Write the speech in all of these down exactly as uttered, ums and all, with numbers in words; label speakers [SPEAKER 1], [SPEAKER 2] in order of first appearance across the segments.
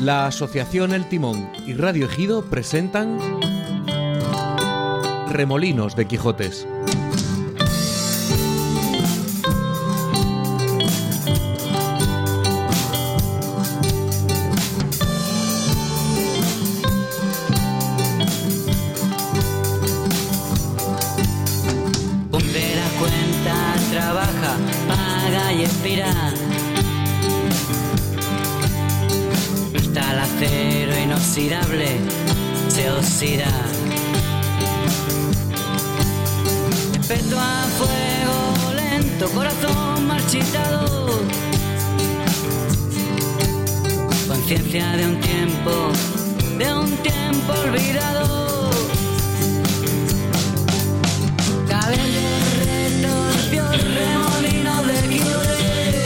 [SPEAKER 1] La Asociación El Timón y Radio Ejido presentan Remolinos de Quijotes.
[SPEAKER 2] Puntera, cuenta, trabaja, paga y expira. El acero inoxidable se oxida. Respeto a fuego lento, corazón marchitado. Conciencia de un tiempo, de un tiempo olvidado. Cabello retorcido, remolino de Quijotes.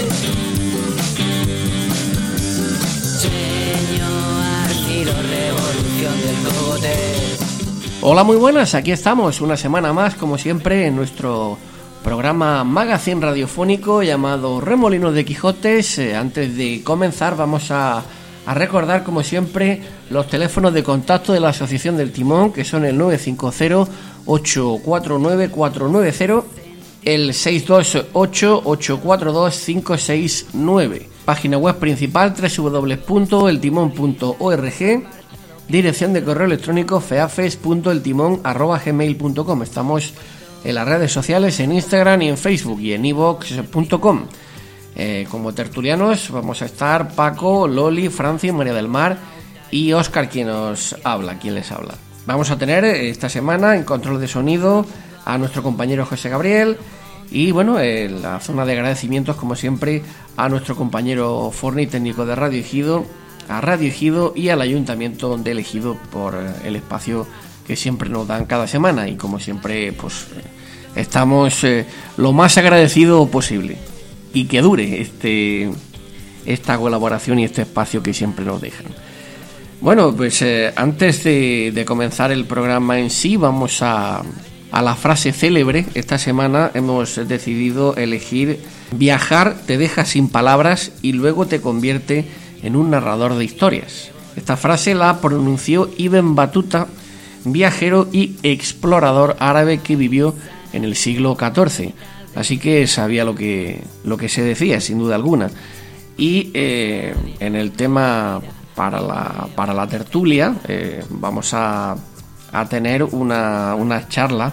[SPEAKER 3] Hola, muy buenas, aquí estamos una semana más, como siempre, en nuestro programa magazine radiofónico llamado Remolinos de Quijotes. Eh, antes de comenzar vamos a, a recordar, como siempre, los teléfonos de contacto de la Asociación del Timón, que son el nueve cinco cero, ocho cuatro nueve, cuatro nueve cero, el seis dos ocho, ocho cuatro dos, cinco seis nueve. Página web principal doble u doble u doble u punto el timón punto org. Dirección de correo electrónico feafes punto el timón arroba gmail punto com. Estamos en las redes sociales, en Instagram y en Facebook y en iVoox punto com. Eh, como tertulianos vamos a estar Paco, Loli, Francis, María del Mar y Óscar, quien nos habla, quien les habla. Vamos a tener esta semana en control de sonido a nuestro compañero José Gabriel. Y bueno, en la zona de agradecimientos, como siempre, a nuestro compañero Forni, técnico de Radio Ejido, a Radio Ejido y al Ayuntamiento de Ejido por el espacio que siempre nos dan cada semana. Y como siempre, pues estamos eh, lo más agradecido posible. Y que dure este esta colaboración y este espacio que siempre nos dejan. Bueno, pues eh, antes de, de comenzar el programa en sí, vamos a... a la frase célebre. Esta semana hemos decidido elegir: viajar te deja sin palabras y luego te convierte en un narrador de historias. Esta frase la pronunció Ibn Battuta, viajero y explorador árabe que vivió en el siglo catorce, así que sabía lo que, lo que se decía, sin duda alguna. Y eh, en el tema para la, para la tertulia eh, vamos a a tener una, una charla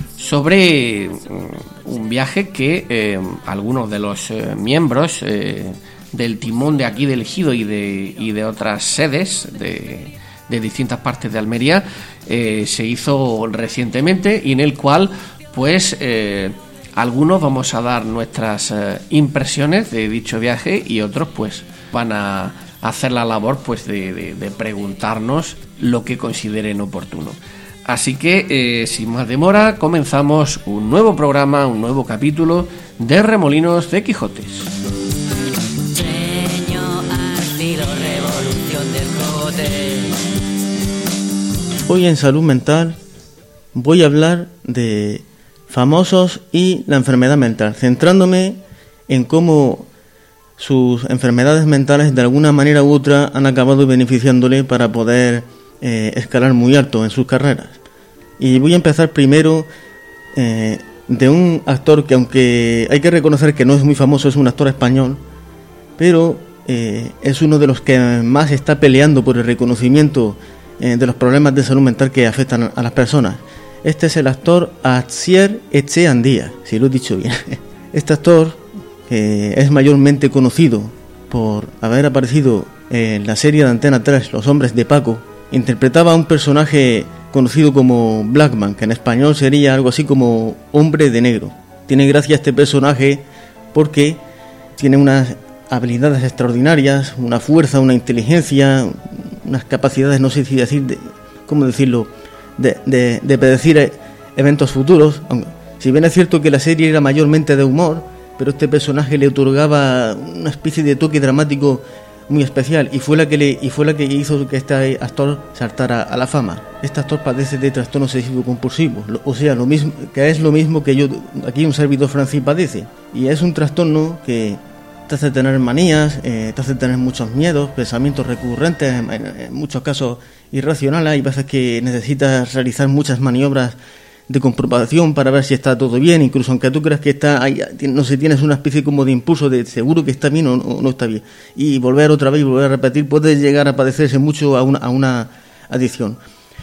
[SPEAKER 3] sobre un viaje que eh, algunos de los eh, miembros eh, del timón de aquí de Ejido y de, y de otras sedes de, de distintas partes de Almería eh, se hizo recientemente, y en el cual pues eh, algunos vamos a dar nuestras eh, impresiones de dicho viaje y otros pues van a hacer la labor pues de, de, de preguntarnos lo que consideren oportuno. Así que eh, sin más demora comenzamos un nuevo programa, un nuevo capítulo de Remolinos de Quijotes.
[SPEAKER 4] Hoy en Salud Mental voy a hablar de famosos y la enfermedad mental, centrándome en cómo sus enfermedades mentales de alguna manera u otra han acabado beneficiándole para poder eh, escalar muy alto en sus carreras. Y voy a empezar primero eh, de un actor que, aunque hay que reconocer que no es muy famoso, es un actor español, pero eh, es uno de los que más está peleando por el reconocimiento eh, de los problemas de salud mental que afectan a las personas. Este es el actor Asier Echeandía, si lo he dicho bien. Este actor, que es mayormente conocido por haber aparecido en la serie de Antena tres Los Hombres de Paco, interpretaba a un personaje conocido como Blackman, que en español sería algo así como hombre de negro. Tiene gracia este personaje porque tiene unas habilidades extraordinarias, una fuerza, una inteligencia, unas capacidades, no sé si decir, de, ¿cómo decirlo?, de, de, de predecir eventos futuros. Si bien es cierto que la serie era mayormente de humor, pero este personaje le otorgaba una especie de toque dramático muy especial, y fue la que le y fue la que hizo que este actor saltara a la fama. Este actor padece de trastorno obsesivo compulsivo, o sea, lo mismo que es lo mismo que yo aquí un servidor Francis padece, y es un trastorno que te hace tener manías, eh, te hace tener muchos miedos, pensamientos recurrentes, en, en muchos casos irracionales. Hay veces que necesitas realizar muchas maniobras de comprobación para ver si está todo bien, incluso aunque tú creas que está ahí, no sé, tienes una especie como de impulso de seguro que está bien o no, o no está bien, y volver otra vez y volver a repetir puede llegar a padecerse mucho a una, a una adicción.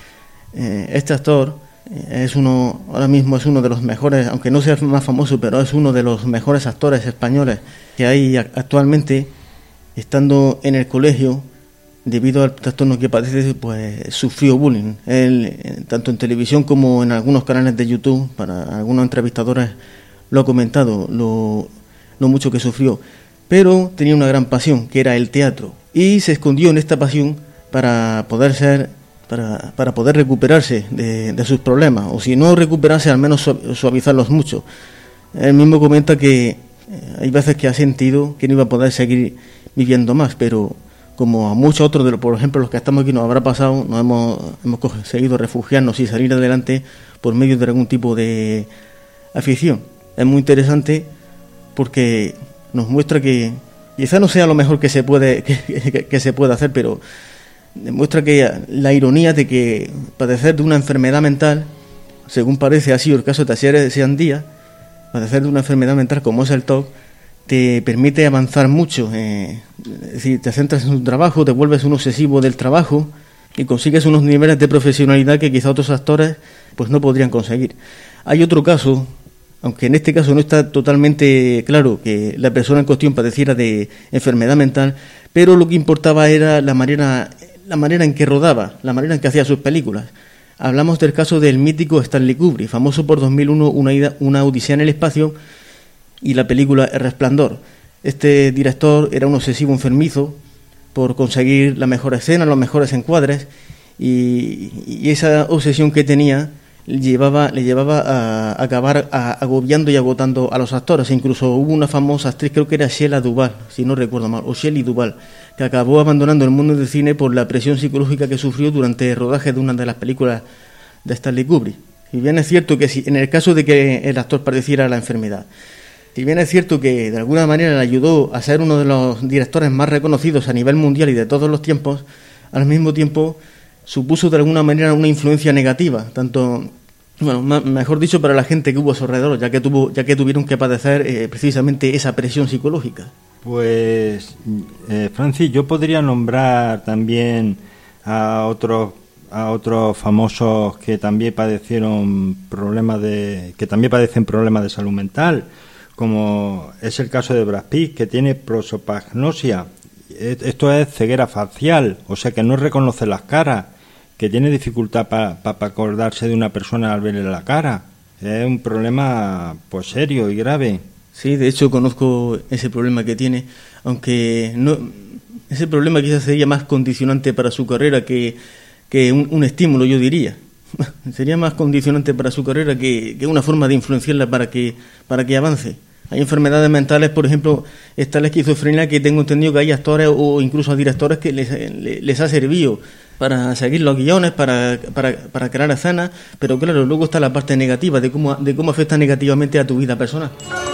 [SPEAKER 4] Eh, este actor eh, es uno, ahora mismo es uno de los mejores, aunque no sea el más famoso, pero es uno de los mejores actores españoles que hay actualmente. Estando en el colegio, debido al trastorno que padece, pues sufrió bullying. Él, tanto en televisión como en algunos canales de YouTube, para algunos entrevistadores lo ha comentado, lo, lo mucho que sufrió. Pero tenía una gran pasión, que era el teatro, y se escondió en esta pasión para poder ser, para, para poder recuperarse de, de sus problemas, o si no recuperarse, al menos suavizarlos mucho. Él mismo comenta que hay veces que ha sentido que no iba a poder seguir viviendo más, pero como a muchos otros, de los, por ejemplo, los que estamos aquí nos habrá pasado, nos hemos, hemos conseguido refugiarnos y salir adelante por medio de algún tipo de afición. Es muy interesante porque nos muestra que quizá no sea lo mejor que se puede que, que, que se puede hacer, pero demuestra que la ironía de que padecer de una enfermedad mental, según parece ha sido el caso de Asier Seandía, padecer de una enfermedad mental como es el T O C, te permite avanzar mucho, eh, es decir, te centras en tu trabajo, te vuelves un obsesivo del trabajo y consigues unos niveles de profesionalidad que quizá otros actores pues no podrían conseguir. Hay otro caso, aunque en este caso no está totalmente claro que la persona en cuestión padeciera de enfermedad mental, pero lo que importaba era la manera, la manera en que rodaba, la manera en que hacía sus películas. Hablamos del caso del mítico Stanley Kubrick, famoso por dos mil uno, una, una odisea en el espacio, y la película El Resplandor. Este director era un obsesivo enfermizo por conseguir la mejor escena, los mejores encuadres, y, y esa obsesión que tenía le llevaba, le llevaba a acabar a, agobiando y agotando a los actores. E incluso hubo una famosa actriz, creo que era Shelley Duvall, si no recuerdo mal, o Shelley Duvall, que acabó abandonando el mundo del cine por la presión psicológica que sufrió durante el rodaje de una de las películas de Stanley Kubrick. Y bien es cierto que si, en el caso de que el actor padeciera la enfermedad, si bien es cierto que de alguna manera le ayudó a ser uno de los directores más reconocidos a nivel mundial y de todos los tiempos, al mismo tiempo supuso de alguna manera una influencia negativa, tanto, bueno, mejor dicho, para la gente que hubo a su alrededor, ya que tuvo, ya que tuvieron que padecer eh, precisamente esa presión psicológica.
[SPEAKER 5] Pues, eh, Francis, yo podría nombrar también a otros a otros famosos que también padecieron problemas de que también padecen problemas de salud mental, como es el caso de Brad Pitt, que tiene prosopagnosia. Esto es ceguera facial, o sea que no reconoce las caras, que tiene dificultad para pa, pa acordarse de una persona al verle la cara. Es un problema pues serio y grave.
[SPEAKER 4] Sí, de hecho conozco ese problema que tiene, aunque no, ese problema quizás sería más condicionante para su carrera que, que un, un estímulo, yo diría. Sería más condicionante para su carrera que, que una forma de influenciarla para que, para que avance. Hay enfermedades mentales, por ejemplo, está la esquizofrenia, que tengo entendido que hay actores o incluso directores que les, les, les ha servido para seguir los guiones, para, para, para crear escenas, pero claro, luego está la parte negativa de cómo, de cómo afecta negativamente a tu vida personal.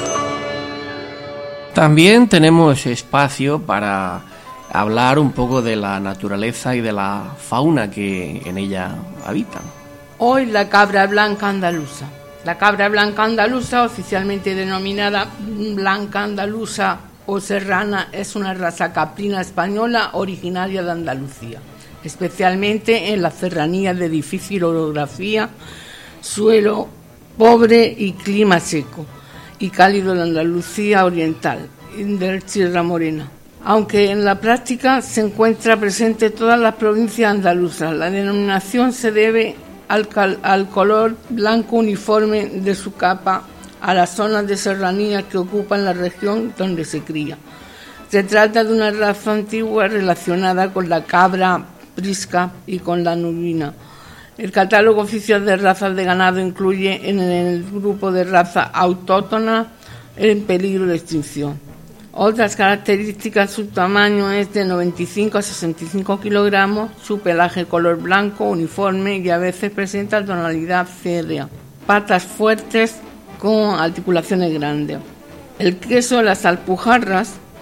[SPEAKER 3] También tenemos espacio para hablar un poco de la naturaleza y de la fauna que en ella habitan.
[SPEAKER 6] Hoy la cabra blanca andaluza. La cabra blanca andaluza, oficialmente denominada blanca andaluza o serrana, es una raza caprina española originaria de Andalucía, especialmente en las serranías de difícil orografía, suelo pobre y clima seco y cálido de Andalucía oriental y de Sierra Morena. Aunque en la práctica se encuentra presente en todas las provincias andaluzas, la denominación se debe Al, cal, al color blanco uniforme de su capa, a las zonas de serranía que ocupan la región donde se cría. Se trata de una raza antigua relacionada con la cabra prisca y con la nubina. El catálogo oficial de razas de ganado incluye en el grupo de razas autóctonas en peligro de extinción. Otras características, su tamaño es de noventa y cinco a sesenta y cinco kilogramos, su pelaje color blanco uniforme y a veces presenta tonalidad férrea, patas fuertes con articulaciones grandes. El queso de las alpujarras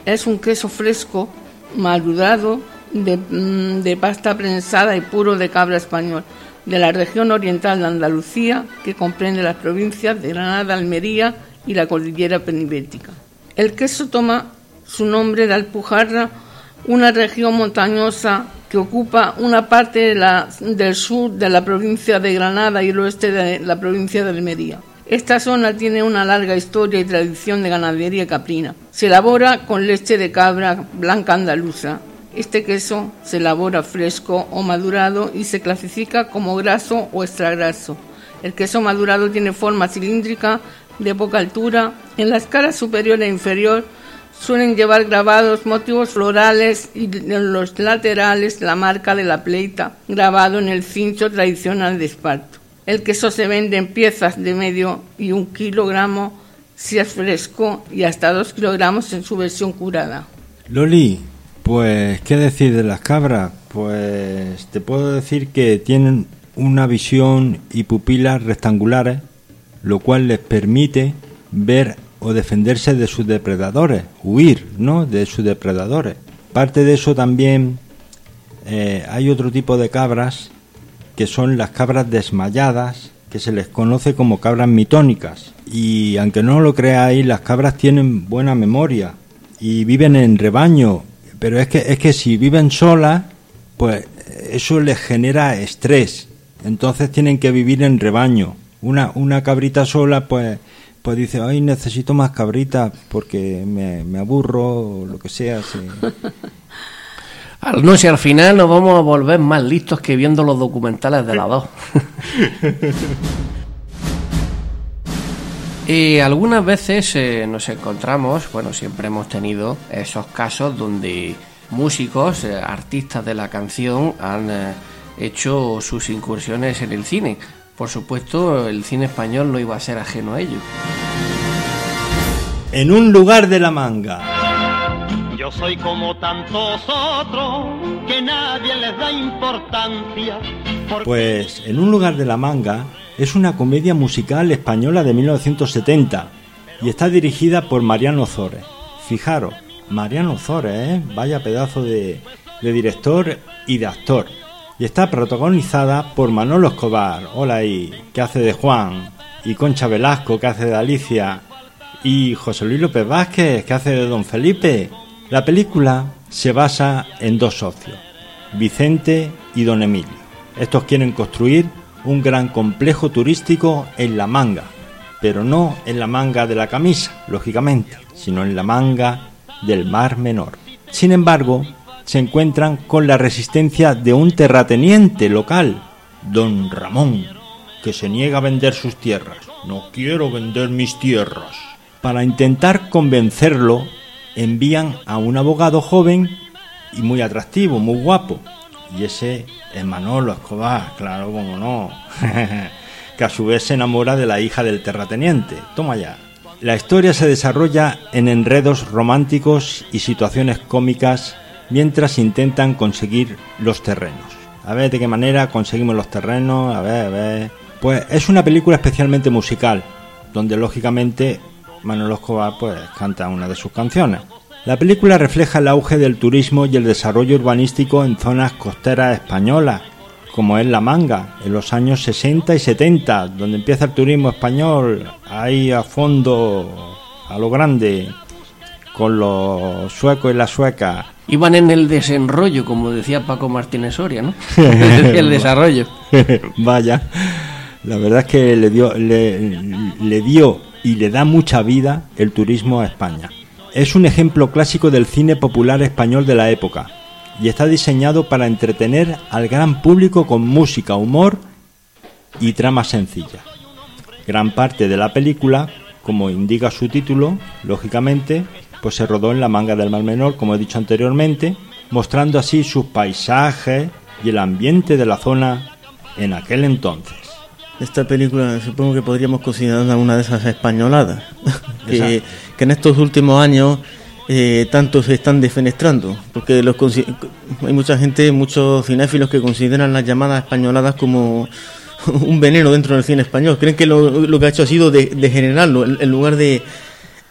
[SPEAKER 6] Es un queso fresco, madurado, de, de pasta prensada y puro de cabra español, de la región oriental de Andalucía, que comprende las provincias de Granada, Almería y la cordillera penibética. El queso toma su nombre de Alpujarra, una región montañosa que ocupa una parte de la, del sur de la provincia de Granada y el oeste de la provincia de Almería. Esta zona tiene una larga historia y tradición de ganadería caprina. Se elabora con leche de cabra blanca andaluza. Este queso se elabora fresco o madurado y se clasifica como graso o extragraso. El queso madurado tiene forma cilíndrica, de poca altura. En las caras superior e inferior suelen llevar grabados motivos florales y en los laterales la marca de la pleita, grabado en el cincho tradicional de Esparto. El queso se vende en piezas de medio y un kilogramo si es fresco y hasta dos kilogramos en su versión curada.
[SPEAKER 5] Loli, pues, ¿qué decir de las cabras? Pues te puedo decir que tienen una visión y pupilas rectangulares, lo cual les permite ver o defenderse de sus depredadores, huir, ¿no?, de sus depredadores. Parte de eso también eh, hay otro tipo de cabras que son las cabras desmayadas, que se les conoce como cabras mitónicas. Y aunque no lo creáis, las cabras tienen buena memoria y viven en rebaño, pero es que es que si viven solas, pues eso les genera estrés. Entonces tienen que vivir en rebaño. Una una cabrita sola, pues pues dice, ay, necesito más cabritas porque me, me aburro o lo que sea. Sí.
[SPEAKER 3] No, si al final nos vamos a volver más listos que viendo los documentales de la dos. Y algunas veces eh, nos encontramos, bueno, siempre hemos tenido esos casos donde músicos, eh, artistas de la canción han eh, hecho sus incursiones en el cine. Por supuesto, el cine español no iba a ser ajeno a ello.
[SPEAKER 5] En un lugar de la manga.
[SPEAKER 7] Yo soy como tantos otros que nadie les da importancia. Porque...
[SPEAKER 5] Pues En un lugar de la manga es una comedia musical española de mil novecientos setenta y está dirigida por Mariano Ozores. Fijaros, Mariano Ozores, ¿eh? Vaya pedazo de, de director y de actor. Y está protagonizada por Manolo Escobar, hola ahí, que hace de Juan, y Concha Velasco, que hace de Alicia, y José Luis López Vázquez, que hace de Don Felipe. La película se basa en dos socios, Vicente y Don Emilio. Estos quieren construir un gran complejo turístico en la manga, pero no en la manga de la camisa, lógicamente, sino en la manga del Mar Menor. Sin embargo, se encuentran con la resistencia de un terrateniente local, Don Ramón, que se niega a vender sus tierras. No quiero vender mis tierras. Para intentar convencerlo, envían a un abogado joven y muy atractivo, muy guapo. Y ese es Manolo Escobar, claro, como no. Que a su vez se enamora de la hija del terrateniente. Toma ya. La historia se desarrolla en enredos románticos y situaciones cómicas mientras intentan conseguir los terrenos. A ver de qué manera conseguimos los terrenos, a ver, a ver. Pues es una película especialmente musical, donde lógicamente Manolo Escobar pues canta una de sus canciones. La película refleja el auge del turismo y el desarrollo urbanístico en zonas costeras españolas, como es La Manga, en los años sesenta y setenta, donde empieza el turismo español ahí a fondo, a lo grande, con los suecos y las suecas.
[SPEAKER 3] Iban en el desenrollo, como decía Paco Martínez Soria, ¿no? El desarrollo.
[SPEAKER 5] Vaya, la verdad es que le dio, le, le dio y le da mucha vida el turismo a España. Es un ejemplo clásico del cine popular español de la época y está diseñado para entretener al gran público con música, humor y tramas sencillas. Gran parte de la película, como indica su título, lógicamente, pues se rodó en la Manga del Mar Menor, como he dicho anteriormente, mostrando así sus paisajes y el ambiente de la zona en aquel entonces.
[SPEAKER 4] Esta película supongo que podríamos considerarla una de esas españoladas que, que en estos últimos años eh, tanto se están defenestrando, porque los hay mucha gente, muchos cinéfilos que consideran las llamadas españoladas como un veneno dentro del cine español. Creen que lo, lo que ha hecho ha sido de, degenerarlo en, en lugar de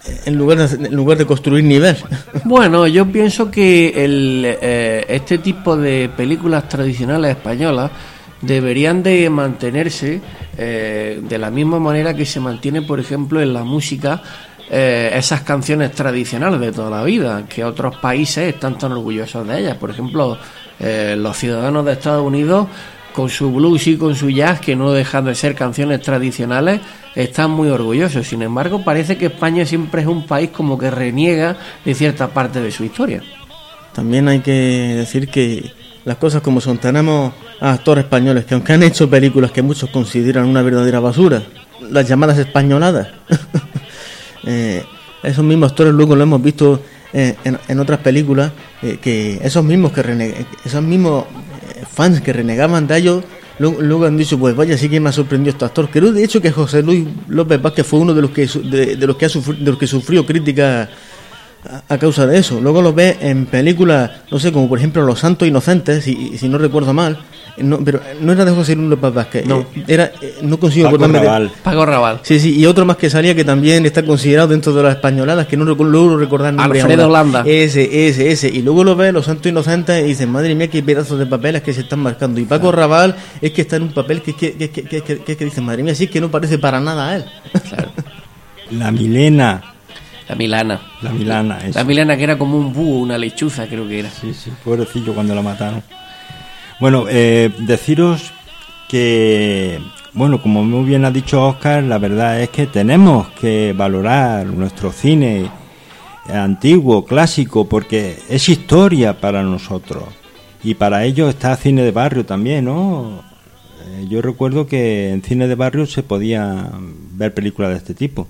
[SPEAKER 4] en lugar de, en lugar de construir nivel.
[SPEAKER 3] Bueno, yo pienso que el, eh, este tipo de películas tradicionales españolas deberían de mantenerse eh, de la misma manera que se mantiene, por ejemplo, en la música eh, esas canciones tradicionales de toda la vida, que otros países están tan orgullosos de ellas. Por ejemplo, eh, los ciudadanos de Estados Unidos, con su blues y con su jazz, que no dejan de ser canciones tradicionales, están muy orgullosos. Sin embargo, parece que España siempre es un país como que reniega de cierta parte de su historia.
[SPEAKER 4] También hay que decir que las cosas como son. Tenemos a actores españoles que, aunque han hecho películas que muchos consideran una verdadera basura, las llamadas españoladas, eh, esos mismos actores luego lo hemos visto eh, en, en otras películas, eh, que esos mismos que reneg- esos mismos eh, fans que renegaban de ellos luego, luego han dicho, pues vaya, sí que me ha sorprendido este actor. Creo de hecho que José Luis López Vázquez fue uno de los que de, de los que ha sufri- de los que sufrió críticas a, a causa de eso. Luego los ves en películas, no sé, como por ejemplo Los Santos Inocentes, si, si no recuerdo mal. No, pero no era de José Luis López Vázquez,
[SPEAKER 3] no.
[SPEAKER 4] Era, no consigo
[SPEAKER 5] Paco
[SPEAKER 4] acordarme
[SPEAKER 5] Raval.
[SPEAKER 4] de...
[SPEAKER 3] Paco Raval.
[SPEAKER 4] Sí, sí, y otro más que salía que también está considerado dentro de las españoladas, que no recu- logro recordar el nombre.
[SPEAKER 3] Alfredo
[SPEAKER 4] ahora.
[SPEAKER 3] Landa.
[SPEAKER 4] Ese, ese, ese. Y luego lo ves, Los Santos Inocentes, y dices, madre mía, qué pedazos de papeles que se están marcando. Y Paco Raval es que está en un papel que, que, que, que, que, que, que, que dices, madre mía, sí, que no parece para nada a él.
[SPEAKER 3] Claro.
[SPEAKER 5] La Milena.
[SPEAKER 3] La Milana.
[SPEAKER 5] La Milana, eso.
[SPEAKER 3] La Milana, que era como un búho, una lechuza, creo que era.
[SPEAKER 5] Sí, sí, pobrecillo cuando la mataron. Bueno, eh, deciros que, bueno, como muy bien ha dicho Óscar, la verdad es que tenemos que valorar nuestro cine antiguo, clásico, porque es historia para nosotros. Y para ello está cine de barrio también, ¿no? Eh, yo recuerdo que en cine de barrio se podía ver películas de este tipo.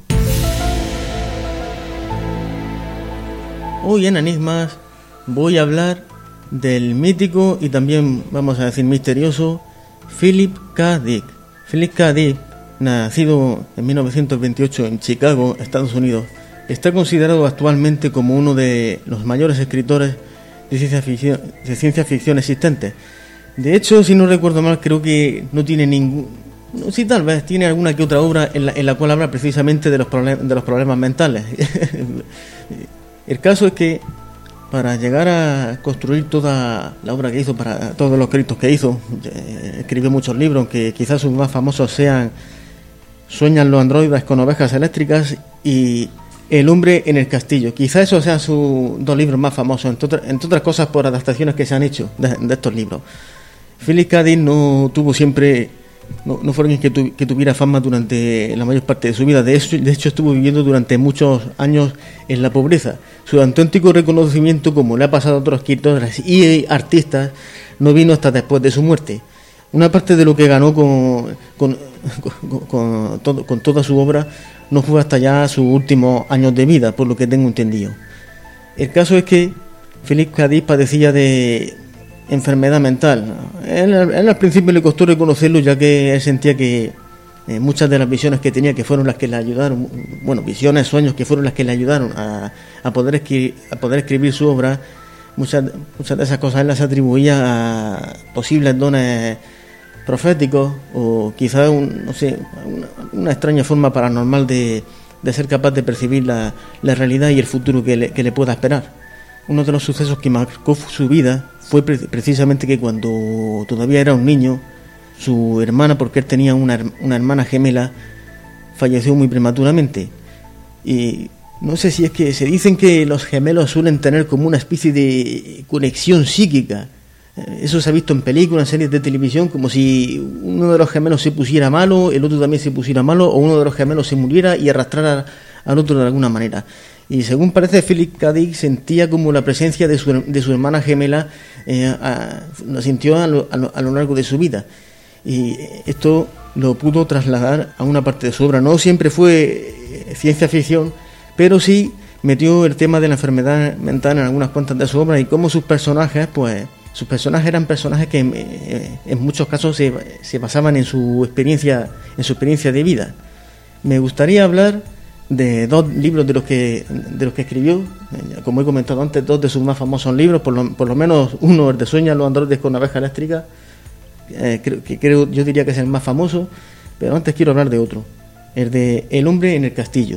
[SPEAKER 4] Hoy en Enigmas voy a hablar del mítico y también, vamos a decir, misterioso Philip K. Dick. Philip K. Dick, nacido en mil novecientos veintiocho en Chicago, Estados Unidos, está considerado actualmente como uno de los mayores escritores de ciencia ficción, de ciencia ficción existentes. De hecho, si no recuerdo mal, creo que no tiene ningún... No, sí, tal vez tiene alguna que otra obra en la, en la cual habla precisamente de los, problem, de los problemas mentales. El caso es que para llegar a construir toda la obra que hizo, para todos los escritos que hizo, eh, escribió muchos libros, que quizás sus más famosos sean Sueñan los androides con ovejas eléctricas y El hombre en el castillo. Quizás esos sean sus dos libros más famosos, entre otras, entre otras cosas por adaptaciones que se han hecho de, de estos libros. Philip K. Dick no tuvo siempre, no, no fue alguien que, tu, que tuviera fama durante la mayor parte de su vida. De hecho, de hecho, estuvo viviendo durante muchos años en la pobreza. Su auténtico reconocimiento, como le ha pasado a otros escritores y artistas, no vino hasta después de su muerte. Una parte de lo que ganó con, con, con, con, todo, con toda su obra no fue hasta ya sus últimos años de vida, por lo que tengo entendido. El caso es que Philip K. Dick padecía de enfermedad mental. Él, él al principio le costó reconocerlo, ya que él sentía que eh, muchas de las visiones que tenía, que fueron las que le ayudaron, bueno, visiones, sueños que fueron las que le ayudaron a, a, poder, escribir, a poder escribir su obra, muchas, muchas de esas cosas él las atribuía a posibles dones proféticos o quizás un, no sé, una, una extraña forma paranormal de, de ser capaz de percibir la, la realidad y el futuro que le, que le pueda esperar. Uno de los sucesos que marcó su vida fue pre- precisamente que cuando todavía era un niño, su hermana, porque él tenía una, una hermana gemela, falleció muy prematuramente. Y no sé si es que se dicen que los gemelos suelen tener como una especie de conexión psíquica. Eso se ha visto en películas, en series de televisión, como si uno de los gemelos se pusiera malo, el otro también se pusiera malo, o uno de los gemelos se muriera y arrastrara al otro de alguna manera. Y según parece, Philip K. Dick sentía como la presencia de su, de su hermana gemela, eh, a, lo sintió a lo, a, lo, a lo largo de su vida. Y esto lo pudo trasladar a una parte de su obra. No siempre fue ciencia ficción, pero sí metió el tema de la enfermedad mental en algunas cuantas de su obra, y cómo sus personajes, pues, sus personajes eran personajes que eh, en muchos casos se, se basaban en su experiencia, en su experiencia de vida. Me gustaría hablar de dos libros de los que de los que escribió. Como he comentado antes, dos de sus más famosos libros, por lo, por lo menos uno, el de Sueñan los androides con ovejas eléctricas, eh, creo, que creo, yo diría que es el más famoso, pero antes quiero hablar de otro, el de El hombre en el castillo.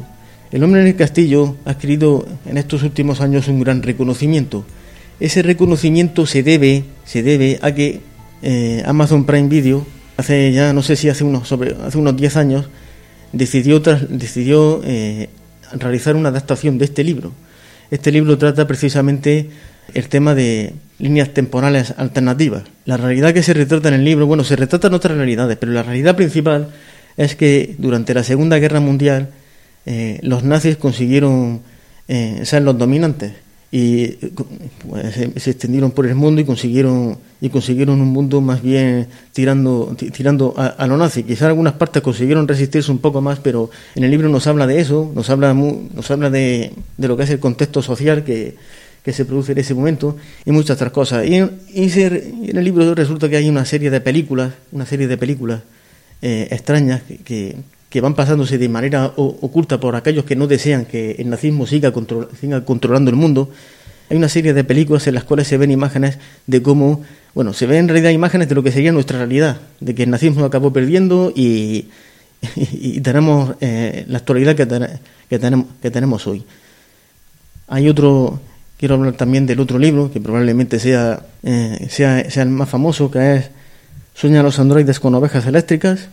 [SPEAKER 4] El hombre en el castillo ha adquirido en estos últimos años un gran reconocimiento. Ese reconocimiento se debe, se debe a que eh, Amazon Prime Video, hace ya no sé si hace unos sobre hace unos diez años, decidió tras, decidió eh, realizar una adaptación de este libro. Este libro trata precisamente el tema de líneas temporales alternativas. La realidad que se retrata en el libro, bueno, se retratan otras realidades, pero la realidad principal es que durante la Segunda Guerra Mundial eh, los nazis consiguieron eh, ser los dominantes y pues, se, se extendieron por el mundo y consiguieron y consiguieron un mundo más bien tirando tirando a, a lo nazi. Quizás algunas partes consiguieron resistirse un poco más, pero en el libro nos habla de eso, nos habla muy, nos habla de, de lo que es el contexto social que, que se produce en ese momento y muchas otras cosas. Y, y, se, y en el libro resulta que hay una serie de películas, una serie de películas eh, extrañas que, que que van pasándose de manera oculta por aquellos que no desean que el nazismo siga, control, siga controlando el mundo. Hay una serie de películas en las cuales se ven imágenes de cómo, bueno, se ven en realidad imágenes de lo que sería nuestra realidad, de que el nazismo acabó perdiendo y, y, y tenemos eh, la actualidad que, ten, que, tenemos, que tenemos hoy. Hay otro, quiero hablar también del otro libro, que probablemente sea, eh, sea, sea el más famoso, que es Sueñan los androides con ovejas eléctricas,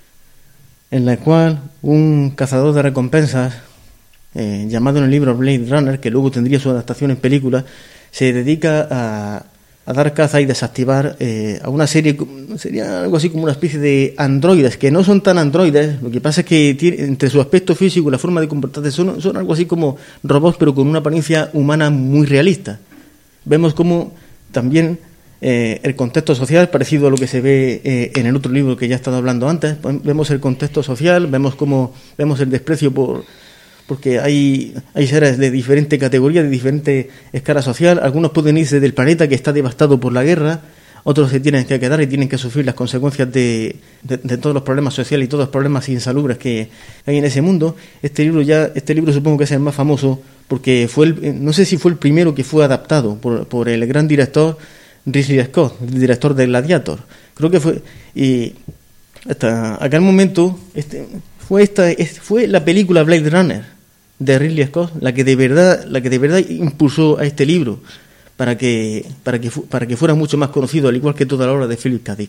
[SPEAKER 4] en la cual un cazador de recompensas, eh, llamado en el libro Blade Runner, que luego tendría su adaptación en película, se dedica a, a dar caza y desactivar eh, a una serie, sería algo así como una especie de androides, que no son tan androides, lo que pasa es que tiene, entre su aspecto físico y la forma de comportarse, son, son algo así como robots, pero con una apariencia humana muy realista. Vemos como también Eh, el contexto social, parecido a lo que se ve eh, en el otro libro que ya he estado hablando antes. Vemos el contexto social, vemos cómo vemos el desprecio por porque hay hay seres de diferente categoría, de diferente escala social. Algunos pueden irse del planeta que está devastado por la guerra, otros se tienen que quedar y tienen que sufrir las consecuencias de, de, de todos los problemas sociales y todos los problemas insalubres que hay en ese mundo. Este libro ya este libro supongo que es el más famoso porque fue el, no sé si fue el primero que fue adaptado por, por el gran director Ridley Scott, el director de Gladiator. Creo que fue y hasta aquel momento este, fue esta este, fue la película Blade Runner de Ridley Scott la que de verdad la que de verdad impulsó a este libro para que para que para que fuera mucho más conocido, al igual que toda la obra de Philip K. Dick.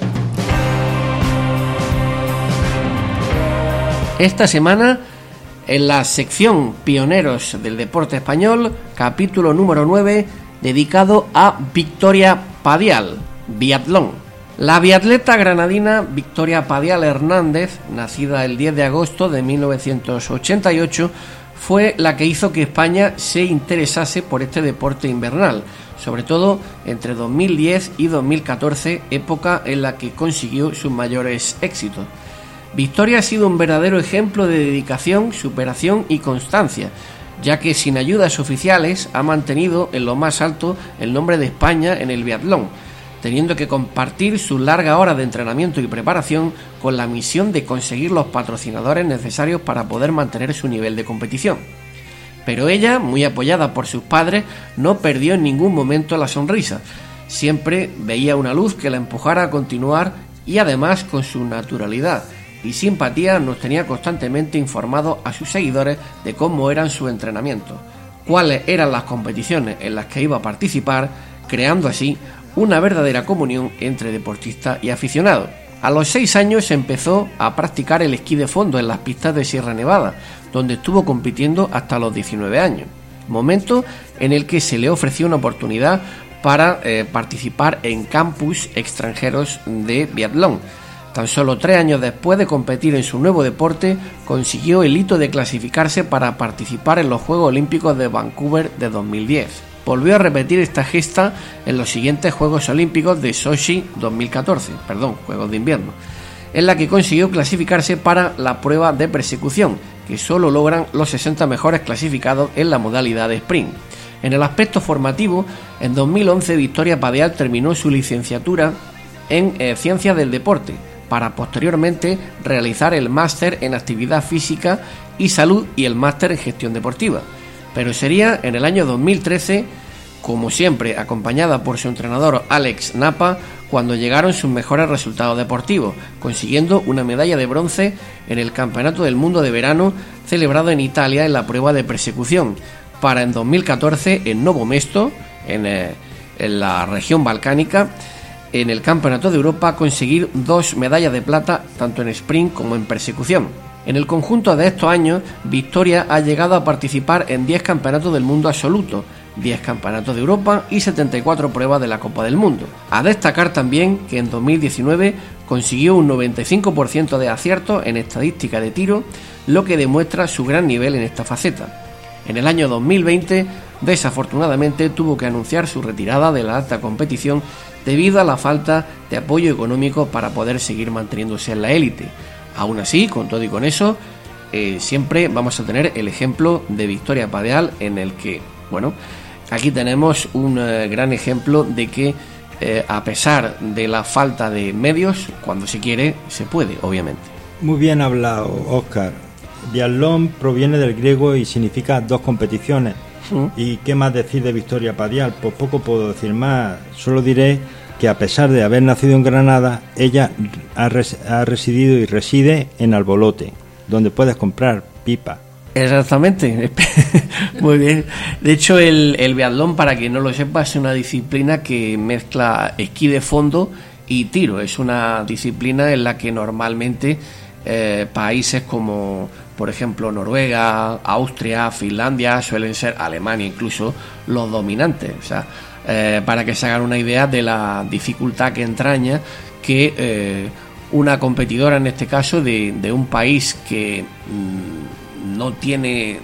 [SPEAKER 3] Esta semana, en la sección Pioneros del Deporte Español, capítulo número nueve, dedicado a Victoria Padial, biatlón. La biatleta granadina Victoria Padial Hernández, nacida el diez de agosto de mil novecientos ochenta y ocho, fue la que hizo que España se interesase por este deporte invernal, sobre todo entre dos mil diez y dos mil catorce, época en la que consiguió sus mayores éxitos. Victoria ha sido un verdadero ejemplo de dedicación, superación y constancia, ya que sin ayudas oficiales ha mantenido en lo más alto el nombre de España en el biatlón, teniendo que compartir sus largas horas de entrenamiento y preparación con la misión de conseguir los patrocinadores necesarios para poder mantener su nivel de competición. Pero ella, muy apoyada por sus padres, no perdió en ningún momento la sonrisa. Siempre veía una luz que la empujara a continuar y además con su naturalidad y simpatía nos tenía constantemente informados a sus seguidores de cómo eran sus entrenamientos, cuáles eran las competiciones en las que iba a participar, creando así una verdadera comunión entre deportista y aficionado. A los seis años empezó a practicar el esquí de fondo en las pistas de Sierra Nevada, donde estuvo compitiendo hasta los diecinueve años, momento en el que se le ofreció una oportunidad para eh, participar en campus extranjeros de biatlón. Tan solo tres años después de competir en su nuevo deporte, consiguió el hito de clasificarse para participar en los Juegos Olímpicos de Vancouver de dos mil diez. Volvió a repetir esta gesta en los siguientes Juegos Olímpicos de Sochi dos mil catorce, perdón, Juegos de Invierno, en la que consiguió clasificarse para la prueba de persecución, que solo logran los sesenta mejores clasificados en la modalidad de sprint. En el aspecto formativo, en dos mil once Victoria Padial terminó su licenciatura en eh, Ciencias del Deporte, para posteriormente realizar el máster en Actividad Física y Salud y el máster en Gestión Deportiva. Pero sería en el año dos mil trece, como siempre acompañada por su entrenador Alex Napa, cuando llegaron sus mejores resultados deportivos, consiguiendo una medalla de bronce en el Campeonato del Mundo de Verano celebrado en Italia en la prueba de persecución, para en dos mil catorce en Novo Mesto, en, eh, en la región balcánica, en el Campeonato de Europa conseguir dos medallas de plata tanto en sprint como en persecución. En el conjunto de estos años, Victoria ha llegado a participar en diez campeonatos del mundo absoluto, diez campeonatos de Europa y setenta y cuatro pruebas de la Copa del Mundo. A destacar también que en dos mil diecinueve consiguió un noventa y cinco por ciento de aciertos en estadística de tiro, lo que demuestra su gran nivel en esta faceta. En el año dos mil veinte, desafortunadamente, tuvo que anunciar su retirada de la alta competición debido a la falta de apoyo económico para poder seguir manteniéndose en la élite. Aún así, con todo y con eso, eh, siempre vamos a tener el ejemplo de Victoria Padeal, en el que, bueno, aquí tenemos un eh, gran ejemplo de que eh, a pesar de la falta de medios, cuando se quiere, se puede, obviamente.
[SPEAKER 5] Muy bien hablado, Óscar. Biatlón proviene del griego y significa dos competiciones. ¿Mm? ¿Y qué más decir de Victoria Padeal? Pues poco puedo decir más. Solo diré que a pesar de haber nacido en Granada, ella ha, res- ha residido y reside en Albolote, donde puedes comprar pipa.
[SPEAKER 3] Exactamente. Muy bien. De hecho, el, el biatlón, para quien no lo sepa, es una disciplina que mezcla esquí de fondo y tiro. Es una disciplina en la que normalmente eh, países como, por ejemplo, Noruega, Austria, Finlandia, suelen ser, Alemania incluso, los dominantes. O sea, eh, para que se hagan una idea de la dificultad que entraña que eh, una competidora, en este caso, de, de un país que mmm, no tiene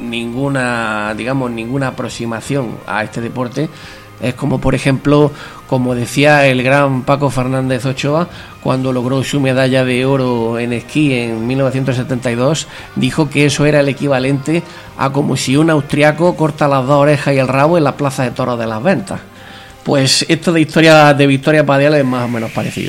[SPEAKER 3] ninguna, digamos, ninguna aproximación a este deporte. Es como, por ejemplo, como decía el gran Paco Fernández Ochoa, cuando logró su medalla de oro en esquí en mil novecientos setenta y dos, dijo que eso era el equivalente a como si un austriaco corta las dos orejas y el rabo en la plaza de toros de Las Ventas. Pues esto de historia de Victoria Padeal es más o menos parecido.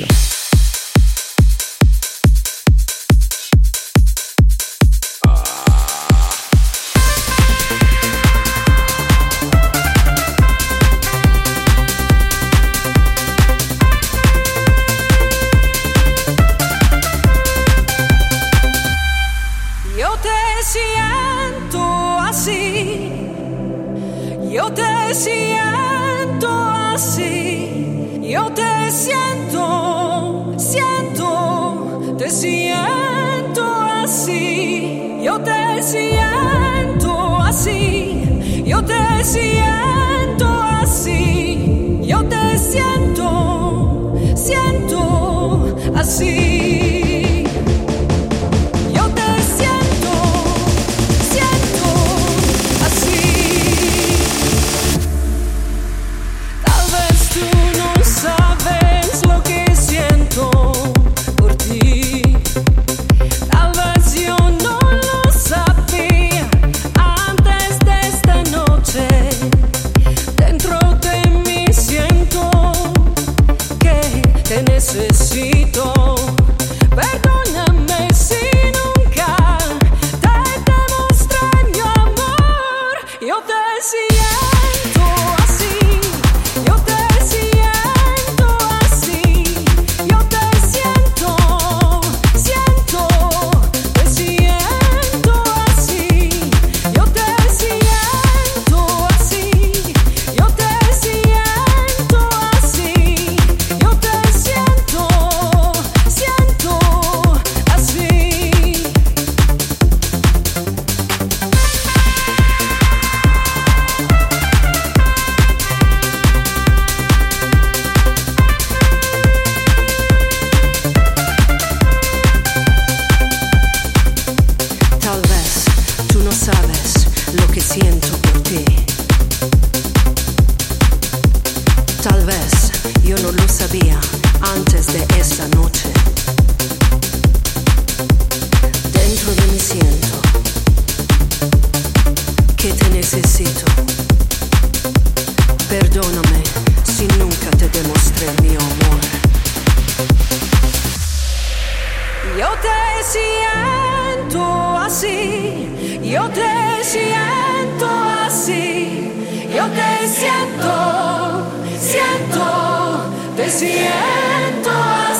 [SPEAKER 8] Te siento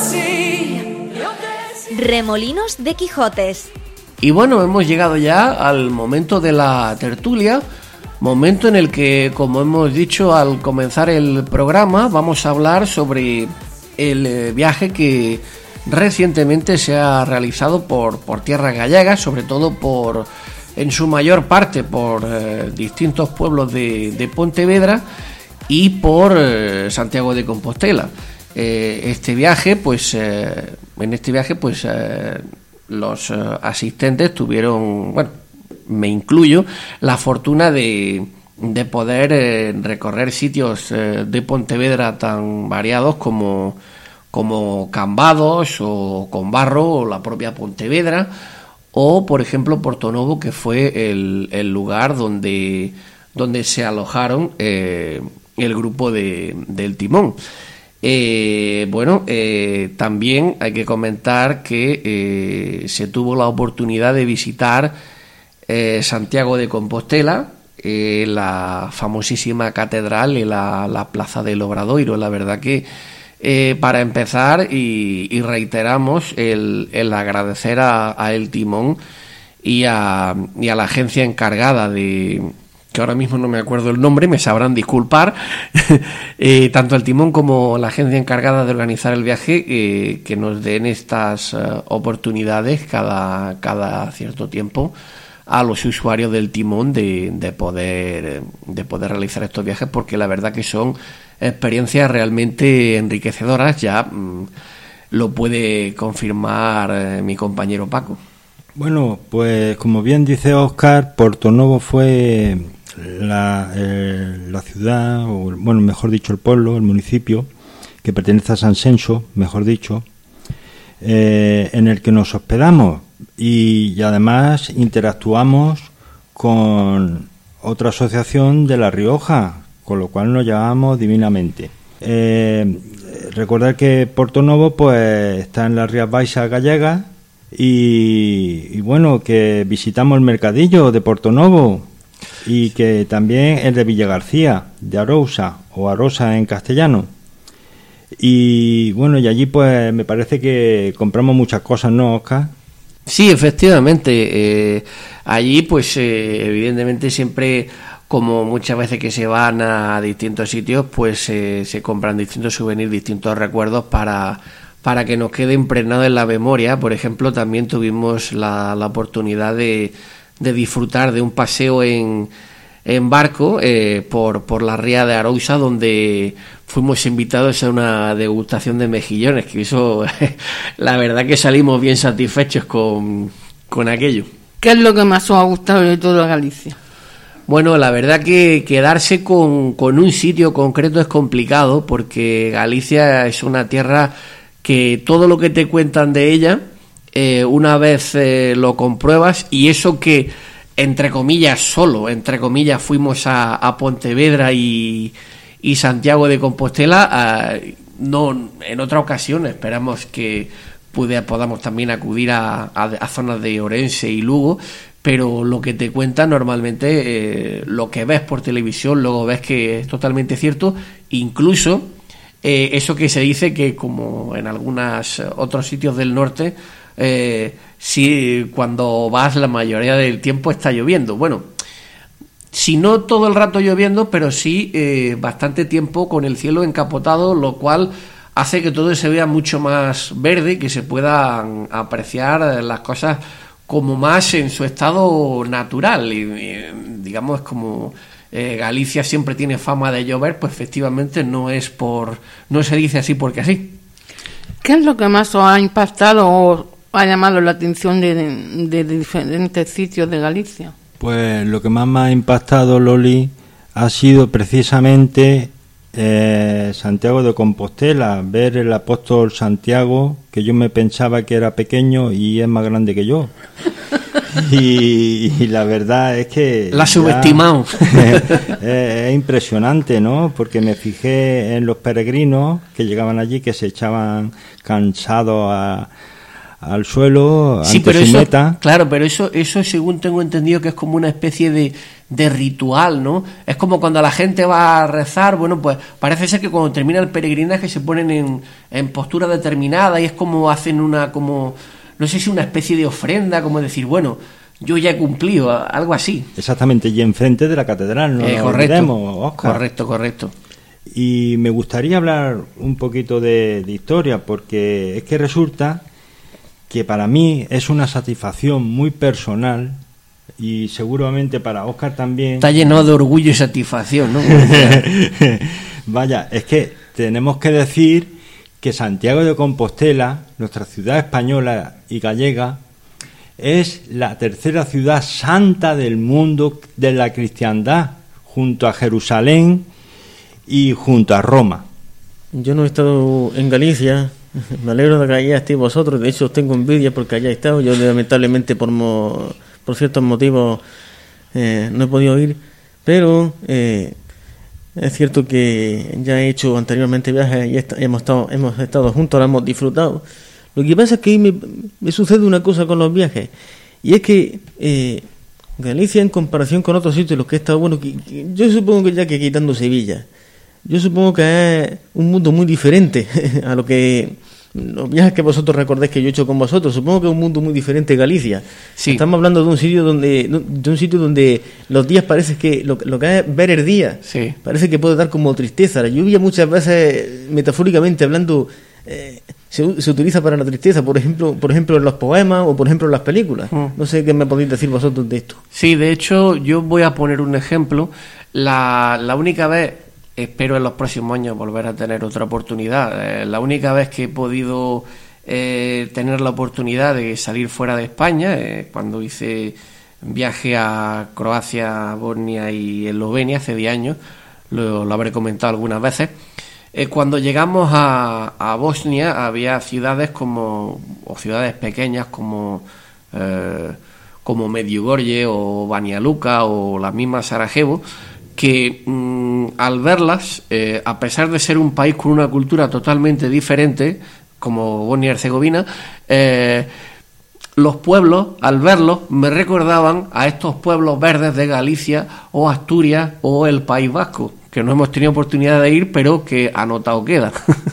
[SPEAKER 8] así. Yo te siento...
[SPEAKER 9] Remolinos de Quijotes.
[SPEAKER 3] Y bueno, hemos llegado ya al momento de la tertulia, momento en el que, como hemos dicho al comenzar el programa, vamos a hablar sobre el viaje que recientemente se ha realizado por, por tierras gallegas, sobre todo por, en su mayor parte, por eh, distintos pueblos de, de Pontevedra y por eh, Santiago de Compostela. Eh, este viaje, pues, eh, en este viaje, pues, eh, los eh, asistentes tuvieron, bueno, me incluyo, la fortuna de, de poder eh, recorrer sitios eh, de Pontevedra tan variados como, como Cambados o Conbarro o la propia Pontevedra, o por ejemplo Portonovo, que fue el, el lugar donde, donde se alojaron eh, el grupo de, del Timón. Eh, bueno, eh, también hay que comentar que eh, se tuvo la oportunidad de visitar eh, Santiago de Compostela, eh, la famosísima catedral y la, la plaza del Obradoiro. La verdad que eh, para empezar, y, y reiteramos el, el agradecer a, a El Timón y a, y a la agencia encargada de... que ahora mismo no me acuerdo el nombre, me sabrán disculpar, eh, tanto El Timón como la agencia encargada de organizar el viaje, eh, que nos den estas uh, oportunidades cada, cada cierto tiempo a los usuarios del Timón de, de poder de poder realizar estos viajes, porque la verdad que son experiencias realmente enriquecedoras. Ya mmm, lo puede confirmar eh, mi compañero Paco.
[SPEAKER 5] Bueno, pues como bien dice Óscar, Portonovo fue la, eh, la ciudad, o bueno, mejor dicho el pueblo, el municipio, que pertenece a San Censo, mejor dicho, eh, en el que nos hospedamos y, y además interactuamos con otra asociación de La Rioja, con lo cual nos llevamos divinamente. Eh, recordar que Portonovo pues está en las Rías Baixas gallegas. Y, y bueno, que visitamos el mercadillo de Portonovo y que también el de Villagarcía, de Arousa, o Arosa en castellano. Y bueno, y allí pues me parece que compramos muchas cosas, ¿no, Óscar?
[SPEAKER 3] Sí, efectivamente. Eh, allí pues eh, evidentemente siempre, como muchas veces que se van a distintos sitios, pues eh, se compran distintos souvenirs, distintos recuerdos para... para que nos quede impregnado en la memoria. Por ejemplo, también tuvimos la, la oportunidad de, de disfrutar de un paseo en, en barco eh, por, por la ría de Arousa, donde fuimos invitados a una degustación de mejillones, que eso, la verdad que salimos bien satisfechos con, con aquello.
[SPEAKER 6] ¿Qué es lo que más os ha gustado de toda Galicia?
[SPEAKER 3] Bueno, la verdad que quedarse con, con un sitio concreto es complicado, porque Galicia es una tierra que todo lo que te cuentan de ella, eh, una vez eh, lo compruebas, y eso que, entre comillas, solo, entre comillas, fuimos a, a Pontevedra y, y Santiago de Compostela, eh, no, en otra ocasión esperamos que pude, podamos también acudir a, a, a zonas de Orense y Lugo, pero lo que te cuentan normalmente, eh, lo que ves por televisión, luego ves que es totalmente cierto, incluso... Eh, eso que se dice que, como en algunos otros sitios del norte, eh, si cuando vas la mayoría del tiempo está lloviendo. Bueno, si no todo el rato lloviendo, pero sí eh, bastante tiempo con el cielo encapotado, lo cual hace que todo se vea mucho más verde, que se puedan apreciar las cosas como más en su estado natural. Y, y, digamos, como... Eh, Galicia siempre tiene fama de llover, pues efectivamente no es por, no se dice así porque así.
[SPEAKER 6] ¿Qué es lo que más os ha impactado o ha llamado la atención de, de, de diferentes sitios de Galicia?
[SPEAKER 5] Pues lo que más me ha impactado, Loli, ha sido precisamente eh, Santiago de Compostela, ver el apóstol Santiago, que yo me pensaba que era pequeño y es más grande que yo. Y, y la verdad es que...
[SPEAKER 3] La subestimado.
[SPEAKER 5] Es, es impresionante, ¿no? Porque me fijé en los peregrinos que llegaban allí, que se echaban cansados a, al suelo,
[SPEAKER 3] sí,
[SPEAKER 5] ante
[SPEAKER 3] pero
[SPEAKER 5] su
[SPEAKER 3] eso,
[SPEAKER 5] meta.
[SPEAKER 3] Claro, pero eso, eso según tengo entendido que es como una especie de, de ritual, ¿no? Es como cuando la gente va a rezar, bueno, pues parece ser que cuando termina el peregrinaje se ponen en, en postura determinada y es como hacen una, como, no sé si una especie de ofrenda, como decir, bueno, yo ya he cumplido, algo así.
[SPEAKER 5] Exactamente, y enfrente de la catedral, no
[SPEAKER 3] eh,
[SPEAKER 5] lo
[SPEAKER 3] correcto,
[SPEAKER 5] olvidemos, Óscar.
[SPEAKER 3] Correcto, correcto.
[SPEAKER 5] Y me gustaría hablar un poquito de, de historia, porque es que resulta que para mí es una satisfacción muy personal, y seguramente para Óscar también.
[SPEAKER 3] Está lleno de orgullo y satisfacción, ¿no?
[SPEAKER 5] Vaya, es que tenemos que decir que Santiago de Compostela, nuestra ciudad española y gallega, es la tercera ciudad santa del mundo de la cristiandad, junto a Jerusalén y junto a Roma.
[SPEAKER 4] Yo no he estado en Galicia, me alegro de que allá estéis vosotros, de hecho os tengo envidia porque allá he estado, yo lamentablemente por mo, por ciertos motivos eh, no he podido ir, pero eh, es cierto que ya he hecho anteriormente viajes y est- hemos estado hemos estado juntos, lo hemos disfrutado. Lo que pasa es que me, me sucede una cosa con los viajes, y es que eh, Galicia en comparación con otros sitios en los que he estado, bueno, que, que yo supongo que ya que quitando Sevilla, yo supongo que es un mundo muy diferente a lo que los viajes que vosotros recordáis que yo he hecho con vosotros. Supongo que es un mundo muy diferente Galicia.
[SPEAKER 3] Sí.
[SPEAKER 4] Estamos hablando de un sitio donde de un sitio donde los días parece que lo, lo que es ver el día,
[SPEAKER 3] sí,
[SPEAKER 4] parece que puede dar como tristeza. La lluvia muchas veces, metafóricamente hablando, eh, se, se utiliza para la tristeza, por ejemplo, por ejemplo en los poemas o por ejemplo en las películas. Mm. No sé qué me podéis decir vosotros de esto.
[SPEAKER 3] Sí, de hecho yo voy a poner un ejemplo. La, la única vez, espero en los próximos años volver a tener otra oportunidad, eh, la única vez que he podido eh, tener la oportunidad de salir fuera de España, eh, cuando hice viaje a Croacia, Bosnia y Eslovenia hace diez años, lo, lo habré comentado algunas veces. Eh, cuando llegamos a, a Bosnia había ciudades como, o ciudades pequeñas como eh, como Medjugorje o Banja Luka o la misma Sarajevo, que mmm, al verlas, eh, a pesar de ser un país con una cultura totalmente diferente, como Bosnia y Herzegovina, eh, los pueblos, al verlos, me recordaban a estos pueblos verdes de Galicia o Asturias o el País Vasco, que no hemos tenido oportunidad de ir, pero que anotado queda.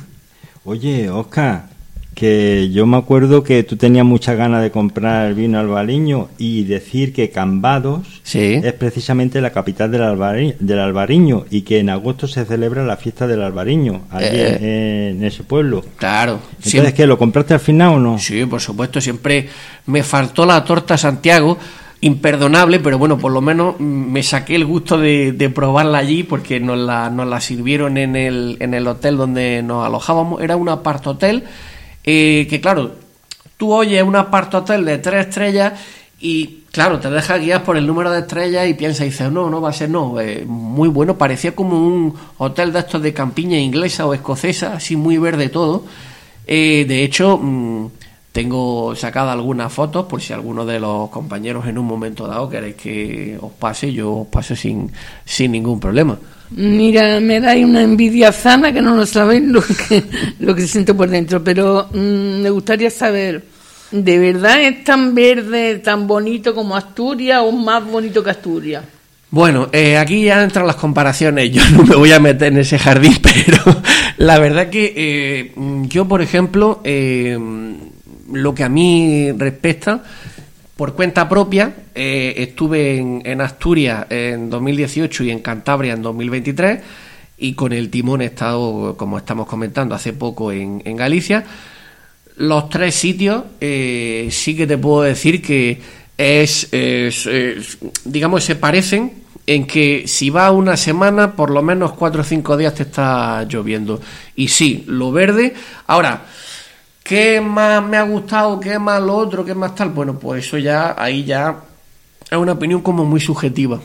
[SPEAKER 5] Oye, Óscar, que yo me acuerdo que tú tenías muchas ganas de comprar el vino albariño y decir que Cambados
[SPEAKER 3] sí.
[SPEAKER 5] es precisamente la capital del, albari, del albariño, y que en agosto se celebra la fiesta del albariño allí eh, en, en ese pueblo.
[SPEAKER 3] Claro.
[SPEAKER 5] Entonces,
[SPEAKER 3] siempre...
[SPEAKER 5] ¿qué? ¿Lo compraste al final o no?
[SPEAKER 3] Sí, por supuesto, siempre me faltó la torta Santiago, imperdonable, pero bueno, por lo menos me saqué el gusto de, de probarla allí, porque nos la, nos la sirvieron en el, en el hotel donde nos alojábamos. Era un apart-hotel, eh, que claro, tú oyes un apart-hotel de tres estrellas y claro, te dejas guiar por el número de estrellas y piensas y dices, no, no va a ser, no, eh, muy bueno, parecía como un hotel de estos de campiña inglesa o escocesa, así muy verde todo. Eh, de hecho, mmm, tengo sacada algunas fotos por si alguno de los compañeros en un momento dado queréis que os pase, yo os paso sin, sin ningún problema.
[SPEAKER 6] Mira, me da una envidia sana que no lo sabéis lo que, lo que siento por dentro, pero mmm, me gustaría saber, ¿de verdad es tan verde, tan bonito como Asturias o más bonito que Asturias?
[SPEAKER 3] Bueno, eh, aquí ya entran las comparaciones, yo no me voy a meter en ese jardín, pero la verdad que eh, yo, por ejemplo, eh, lo que a mí respecta, por cuenta propia, eh, estuve en, en Asturias en dos mil dieciocho y en Cantabria en dos mil veintitrés, y con el timón he estado, como estamos comentando, hace poco en, en Galicia. Los tres sitios eh, sí que te puedo decir que es, es, es, digamos, se parecen en que si vas una semana, por lo menos cuatro o cinco días te está lloviendo. Y sí, lo verde. Ahora, ¿qué más me ha gustado? ¿Qué más lo otro? ¿Qué más tal? Bueno, pues eso ya, ahí ya es una opinión como muy subjetiva.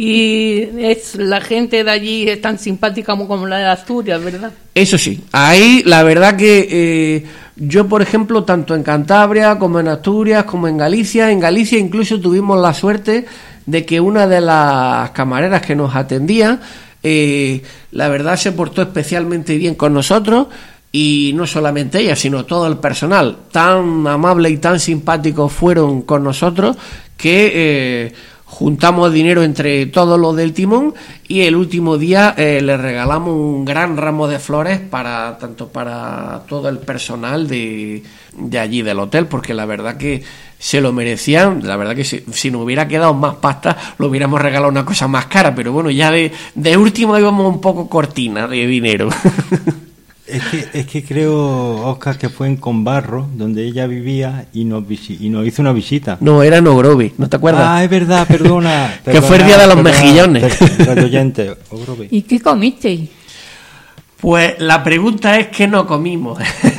[SPEAKER 6] Y es la gente de allí es tan simpática como, como la de Asturias, ¿verdad?
[SPEAKER 3] Eso sí, ahí la verdad que eh, yo, por ejemplo, tanto en Cantabria como en Asturias, como en Galicia, en Galicia incluso tuvimos la suerte de que una de las camareras que nos atendía, eh, la verdad se portó especialmente bien con nosotros. Y no solamente ella, sino todo el personal, tan amable y tan simpáticos fueron con nosotros que, eh, juntamos dinero entre todos los del timón y el último día eh, le regalamos un gran ramo de flores para tanto para todo el personal de, de allí del hotel, porque la verdad que se lo merecían. La verdad que si, si nos hubiera quedado más pasta lo hubiéramos regalado una cosa más cara, pero bueno, ya de, de último íbamos un poco cortina de dinero.
[SPEAKER 5] Es que, es que creo, Óscar, que fue en Conbarro, donde ella vivía, y nos, visi- y nos hizo una visita.
[SPEAKER 3] No, era en Ogrove, ¿no te acuerdas?
[SPEAKER 5] Ah, es verdad, perdona.
[SPEAKER 3] Que
[SPEAKER 5] perdona,
[SPEAKER 3] fue el día de los
[SPEAKER 5] perdona,
[SPEAKER 3] mejillones.
[SPEAKER 5] per- radio oyente, Ogrove.
[SPEAKER 6] ¿Y qué comisteis?
[SPEAKER 3] Pues la pregunta es qué no comimos.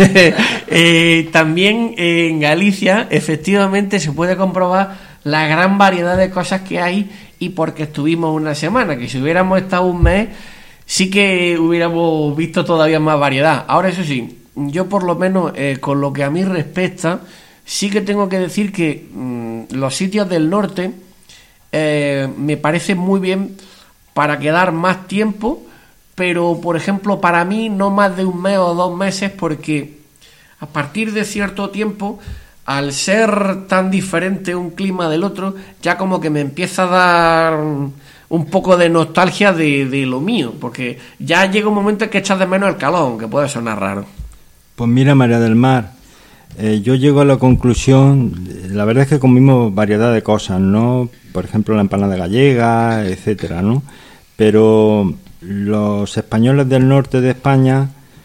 [SPEAKER 3] eh, también eh, en Galicia efectivamente se puede comprobar la gran variedad de cosas que hay, y porque estuvimos una semana, que si hubiéramos estado un mes sí que hubiéramos visto todavía más variedad. Ahora, eso sí, yo por lo menos eh, con lo que a mí respecta, sí que tengo que decir que mmm, los sitios del norte eh, me parecen muy bien para quedar más tiempo, pero por ejemplo para mí no más de un mes o dos meses, porque a partir de cierto tiempo, al ser tan diferente un clima del otro, ya como que me empieza a dar un poco de nostalgia de, de lo mío, porque ya llega un momento en que echas de menos el calor, aunque puede sonar raro.
[SPEAKER 5] Pues mira, María del Mar, eh, yo llego a la conclusión, la verdad es que comimos variedad de cosas, ¿no? Por ejemplo, la empanada gallega, etcétera, ¿no? Pero los españoles del norte de España,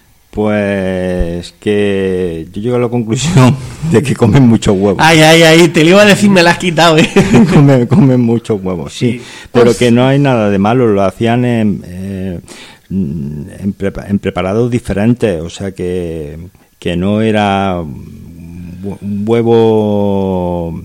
[SPEAKER 5] pues que yo llego a la conclusión de que comen muchos huevos.
[SPEAKER 3] Ay, ay, ay, te lo iba a decir, me la has quitado, ¿eh?
[SPEAKER 5] comen, comen muchos huevos, sí.
[SPEAKER 3] Sí.
[SPEAKER 5] Pero
[SPEAKER 3] Pues,
[SPEAKER 5] que no hay nada de malo, lo hacían en, eh, en, prepa- en preparados diferentes, o sea que, que no era un huevo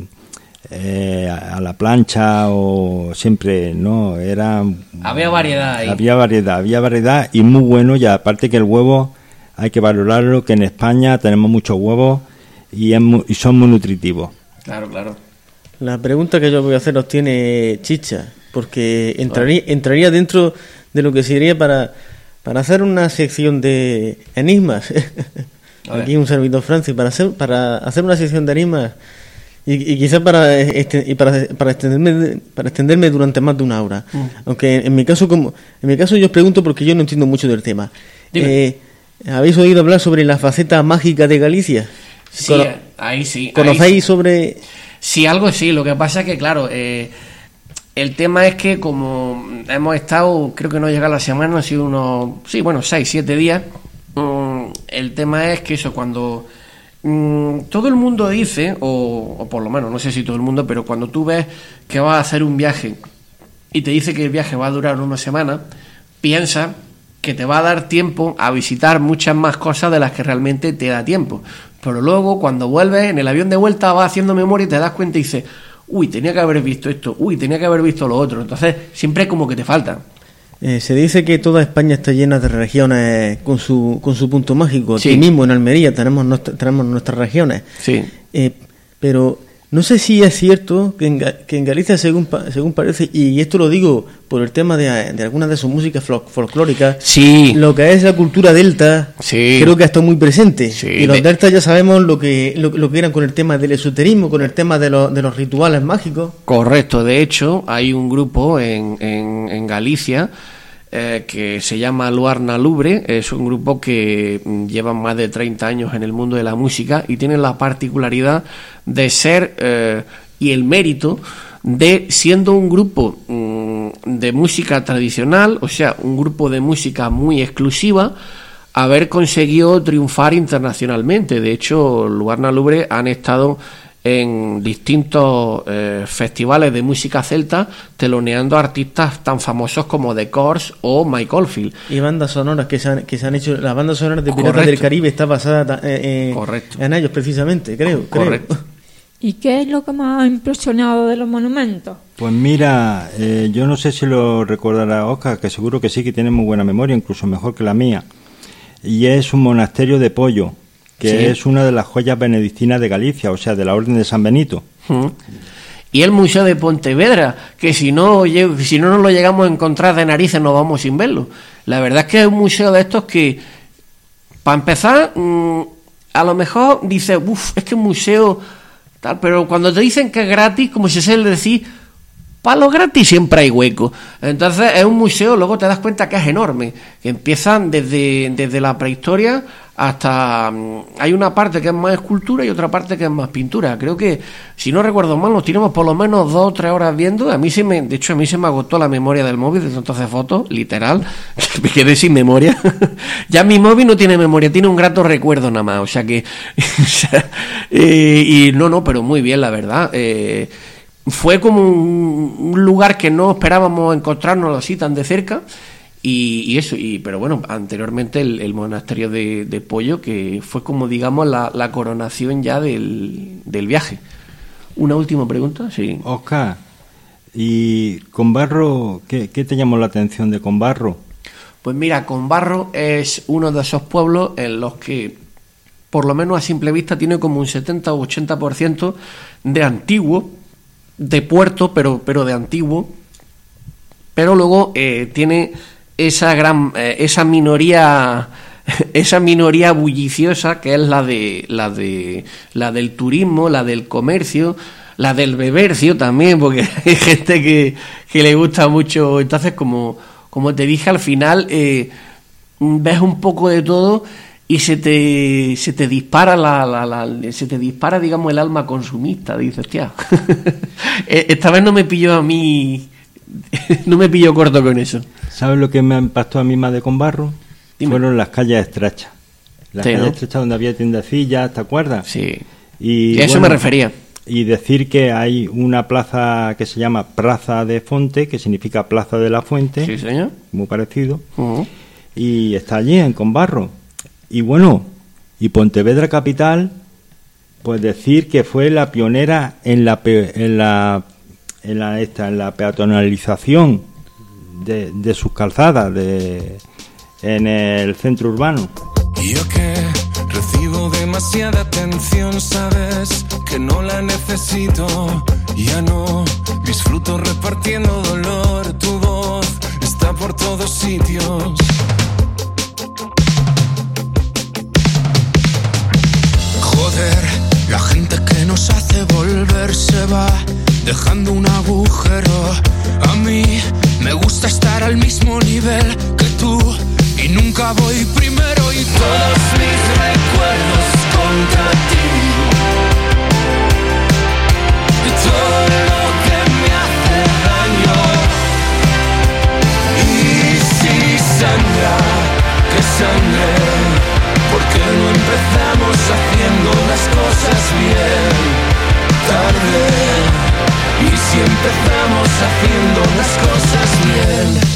[SPEAKER 5] eh, a la plancha o siempre, no, era...
[SPEAKER 3] había variedad ahí.
[SPEAKER 5] Había variedad, había variedad y muy bueno, y aparte que el huevo hay que valorarlo, que en España tenemos muchos huevos y, es mu- y son muy nutritivos.
[SPEAKER 3] Claro, claro.
[SPEAKER 4] La pregunta que yo voy a haceros tiene chicha, porque entraría, entraría dentro de lo que sería para, para hacer una sección de enigmas. Aquí un servidor Francis, para hacer, para hacer una sección de enigmas y, y quizás para, este, y para, para, extenderme, para extenderme durante más de una hora. Mm. Aunque en mi caso, como en mi caso yo os pregunto porque yo no entiendo mucho del tema. Eh, ¿Habéis oído hablar sobre la faceta mágica de Galicia?
[SPEAKER 3] Sí,
[SPEAKER 4] Cono-
[SPEAKER 3] ahí sí.
[SPEAKER 4] ¿Conocéis
[SPEAKER 3] ahí sí.
[SPEAKER 4] sobre...?
[SPEAKER 3] Sí, algo sí. Lo que pasa es que, claro, eh, el tema es que como hemos estado, creo que no llega la semana, han sido unos, sí, bueno, seis, siete días. Um, el tema es que eso, cuando um, todo el mundo dice, o, o por lo menos, no sé si todo el mundo, pero cuando tú ves que vas a hacer un viaje y te dice que el viaje va a durar una semana, piensa que te va a dar tiempo a visitar muchas más cosas de las que realmente te da tiempo. Pero luego, cuando vuelves, en el avión de vuelta vas haciendo memoria y te das cuenta y dices, uy, tenía que haber visto esto, uy, tenía que haber visto lo otro. Entonces, siempre es como que te falta.
[SPEAKER 4] Eh, se dice que toda España está llena de regiones con su con su punto mágico.
[SPEAKER 3] Sí.
[SPEAKER 4] Aquí mismo en Almería tenemos nuestra, tenemos nuestras regiones.
[SPEAKER 3] Sí.
[SPEAKER 4] Eh, pero no sé si es cierto que en, Ga- que en Galicia, según pa- según parece, y esto lo digo por el tema de, de algunas de sus músicas fol- folclóricas,
[SPEAKER 3] Sí.
[SPEAKER 4] lo que es la cultura delta,
[SPEAKER 3] Sí.
[SPEAKER 4] creo que ha estado muy presente.
[SPEAKER 3] Sí,
[SPEAKER 4] y los
[SPEAKER 3] de-
[SPEAKER 4] deltas ya sabemos lo que lo, lo que eran con el tema del esoterismo, con el tema de, los de los rituales mágicos.
[SPEAKER 3] Correcto, de hecho hay un grupo en, en, en Galicia eh, que se llama Luarna Lubre. Es un grupo que mm, lleva más de treinta años en el mundo de la música y tiene la particularidad de ser eh, y el mérito de, siendo un grupo mm, de música tradicional, o sea, un grupo de música muy exclusiva, haber conseguido triunfar internacionalmente. De hecho, Luarna Lubre han estado en distintos eh, festivales de música celta teloneando a artistas tan famosos como The Corrs o Mike Oldfield.
[SPEAKER 4] Y bandas sonoras que se han, que se han hecho, las bandas sonoras de Piratas
[SPEAKER 3] Correcto.
[SPEAKER 4] del Caribe está basada ta- eh, eh,
[SPEAKER 3] Correcto.
[SPEAKER 4] en ellos precisamente, creo.
[SPEAKER 3] Correcto.
[SPEAKER 4] creo.
[SPEAKER 6] ¿Y qué es lo que más ha impresionado de los monumentos?
[SPEAKER 5] Pues mira, eh, yo no sé si lo recordará Oscar, que seguro que sí, que tiene muy buena memoria, incluso mejor que la mía. Y es un monasterio de Pollo, que
[SPEAKER 3] Sí.
[SPEAKER 5] es una de las joyas benedictinas de Galicia, o sea, de la Orden de San Benito.
[SPEAKER 3] Mm. Y el Museo de Pontevedra, que si no, lle- si no nos lo llegamos a encontrar de narices nos vamos sin verlo. La verdad es que es un museo de estos que, para empezar, mm, a lo mejor dices, uff, es que un museo tal, pero cuando te dicen que es gratis, como si se le decís, para lo gratis siempre hay hueco. Entonces es un museo, luego te das cuenta que es enorme, que empiezan desde, desde la prehistoria hasta... Hay una parte que es más escultura y otra parte que es más pintura. Creo que, si no recuerdo mal, nos tiramos por lo menos dos o tres horas viendo. A mí sí me, de hecho a mí se me agotó la memoria del móvil de tanto hacer fotos, literal. Me quedé sin memoria. Ya mi móvil no tiene memoria, tiene un grato recuerdo nada más. O sea que... o sea, eh, y no, no, pero muy bien, la verdad. Eh... Fue como un, un lugar que no esperábamos encontrarnos así tan de cerca y, y eso, y pero bueno, anteriormente el, el monasterio de, de Pollo, que fue como digamos la, la coronación ya del, del viaje. Una última pregunta, sí.
[SPEAKER 5] Oscar, ¿y Combarro, qué, qué te llamó la atención de Combarro?
[SPEAKER 3] Pues mira, Combarro es uno de esos pueblos en los que, por lo menos a simple vista, tiene como un setenta o ochenta por ciento de antiguo, de puerto, pero pero de antiguo, pero luego eh, tiene esa gran eh, esa minoría esa minoría bulliciosa que es la de la de la del turismo, la del comercio, la del bebercio también, porque hay gente que, que le gusta mucho. Entonces, como como te dije, al final eh, ves un poco de todo y se te se te dispara la, la, la se te dispara digamos el alma consumista. Dices, tía, esta vez no me pilló a mí, no me pilló corto con eso.
[SPEAKER 5] ¿Sabes lo que me impactó a mí más de Combarro? Dime. Fueron las calles estrechas. Las sí, calles ¿no? estrechas donde había tiendecillas, ¿te acuerdas?
[SPEAKER 3] Sí. Y a eso bueno, me refería.
[SPEAKER 5] Y decir que hay una plaza que se llama Plaza de Fonte, que significa Plaza de la Fuente.
[SPEAKER 3] Sí, señor.
[SPEAKER 5] Muy parecido.
[SPEAKER 3] Uh-huh.
[SPEAKER 5] Y está allí en Combarro. Y bueno, y Pontevedra capital, pues decir que fue la pionera en la en la en la esta en la peatonalización de, de sus calzadas de en el centro urbano.
[SPEAKER 10] Y yo que recibo demasiada atención, sabes que no la necesito, ya no disfruto repartiendo dolor, tu voz está por todos sitios. Joder, la gente que nos hace volver se va dejando un agujero. A mí me gusta estar al mismo nivel que tú y nunca voy primero, y todos mis recuerdos contra ti, y todo lo que me hace daño. Y si sangra, que sangre, porque no empezamos haciendo las cosas bien, tarde. Y si empezamos haciendo las cosas bien.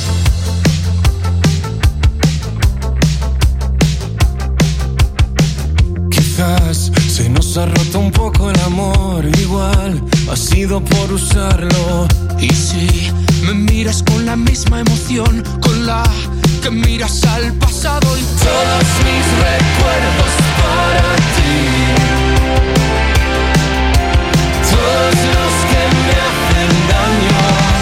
[SPEAKER 10] Quizás se nos ha roto un poco el amor, igual ha sido por usarlo. Y si me miras con la misma emoción con la que miras al pasado, y todos mis recuerdos para ti, todos los que me hacen daño.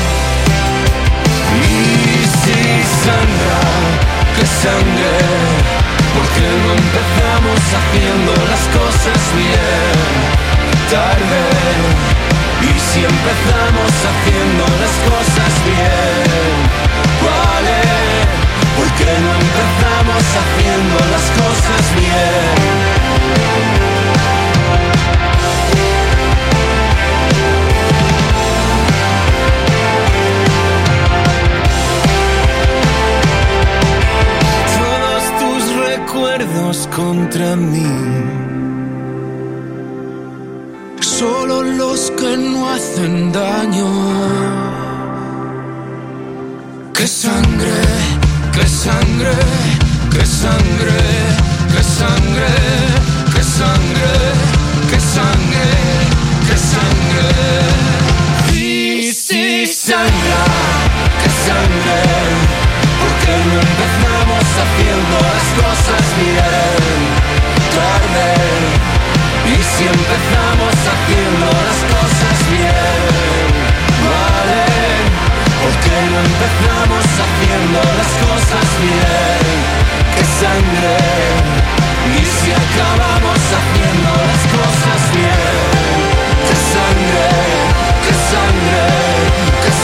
[SPEAKER 10] Y si sangra, que sangre, porque no empezamos haciendo las cosas bien, tarde. Y si empezamos haciendo las cosas bien, vale, porque no empezamos haciendo las cosas bien. Recuerdos contra mí, solo los que no hacen daño. Que sangre, que sangre, que sangre, que sangre, que sangre, que sangre, que sangre. Y si sangra, que sangre, porque no empezamos haciendo las cosas bien, tarde. Y si empezamos haciendo las cosas bien, vale, porque no empezamos haciendo las cosas bien. Que sangre. Y si acabamos haciendo las cosas bien, que sangre, que sangre, que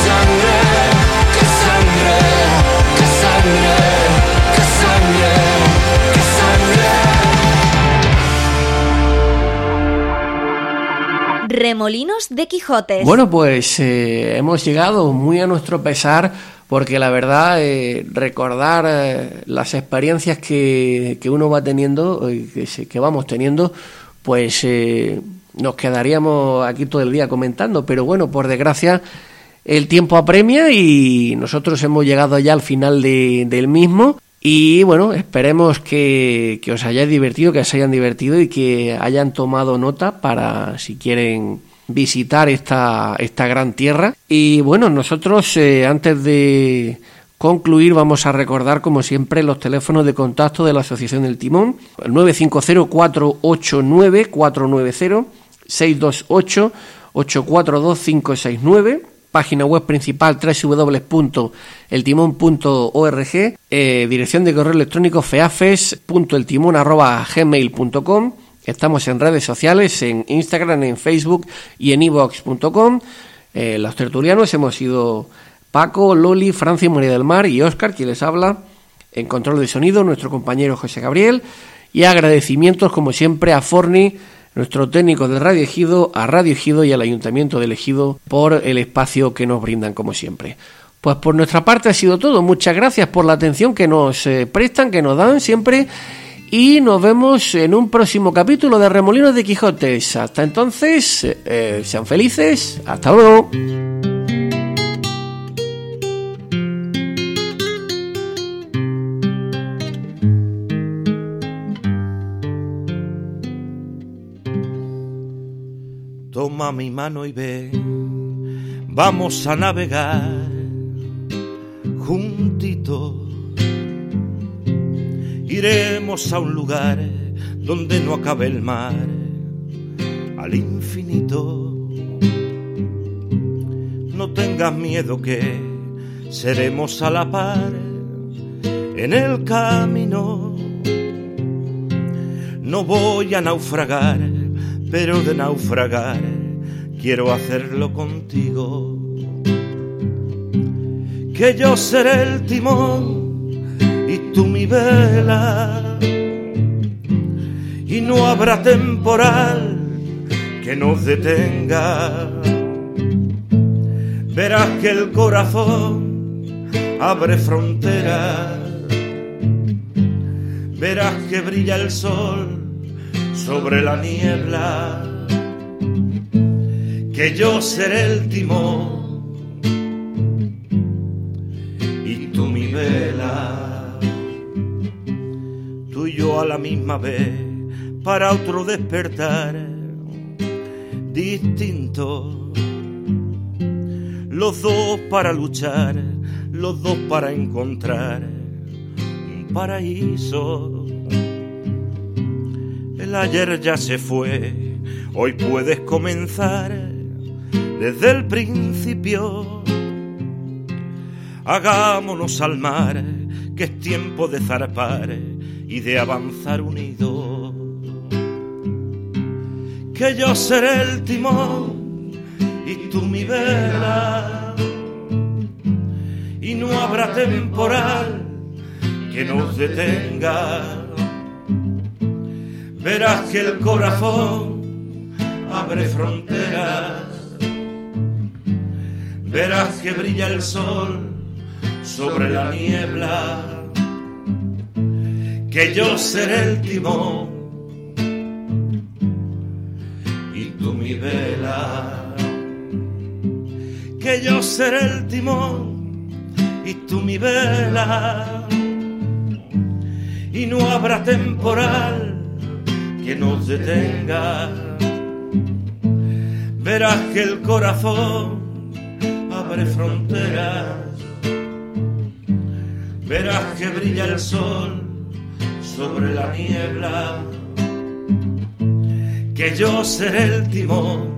[SPEAKER 9] Remolinos de Quijotes.
[SPEAKER 3] Bueno, pues eh, hemos llegado muy a nuestro pesar, porque la verdad, eh, recordar eh, las experiencias que, que uno va teniendo, eh, que, se, que vamos teniendo, pues eh, nos quedaríamos aquí todo el día comentando, pero bueno, por desgracia el tiempo apremia y nosotros hemos llegado ya al final de, del mismo. Y bueno, esperemos que, que os hayáis divertido, que os hayan divertido y que hayan tomado nota para si quieren visitar esta, esta gran tierra. Y bueno, nosotros eh, antes de concluir vamos a recordar como siempre los teléfonos de contacto de la Asociación del Timón: el nueve cinco cero, cuatro ocho nueve, cuatro nueve cero, seis dos ocho, ocho cuatro dos, cinco seis nueve. Página web principal doble u doble u doble u punto el timón punto org, eh, dirección de correo electrónico feafes punto el timón arroba gmail punto com. Estamos en redes sociales, en Instagram, en Facebook y en iVoox punto com. Eh, los tertulianos hemos sido Paco, Loli, Francia, María del Mar y Óscar, quien les habla. En control de sonido, nuestro compañero José Gabriel. Y agradecimientos, como siempre, a Forni, nuestro técnico de Radio Ejido, a Radio Ejido y al Ayuntamiento del Ejido por el espacio que nos brindan, como siempre. Pues por nuestra parte ha sido todo. Muchas gracias por la atención que nos eh, prestan, que nos dan siempre, y nos vemos en un próximo capítulo de Remolinos de Quijotes. Hasta entonces, eh, sean felices. Hasta luego.
[SPEAKER 11] Toma mi mano y ven, vamos a navegar juntitos. Iremos a un lugar donde no acabe el mar, al infinito. No tengas miedo que seremos a la par en el camino. No voy a naufragar, pero de naufragar quiero hacerlo contigo. Que yo seré el timón y tú mi vela, y no habrá temporal que nos detenga. Verás que el corazón abre fronteras, verás que brilla el sol sobre la niebla, que yo seré el timón y tú mi vela. Tú y yo a la misma vez para otro despertar distinto, los dos para luchar, los dos para encontrar un paraíso. El ayer ya se fue, hoy puedes comenzar desde el principio. Hagámonos al mar, que es tiempo de zarpar y de avanzar unidos. Que yo seré el timón y tú mi vela, y no habrá temporal que nos detenga. Verás que el corazón abre fronteras, verás que brilla el sol sobre la niebla, que yo seré el timón y tú mi vela. Que yo seré el timón y tú mi vela, y no habrá temporal que nos detenga. Verás que el corazón abre fronteras, verás que brilla el sol sobre la niebla, que yo seré el timón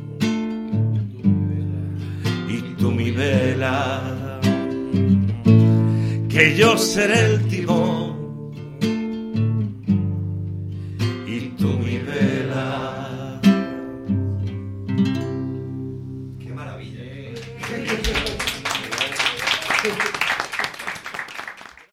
[SPEAKER 11] y tú mi vela. Que yo seré el timón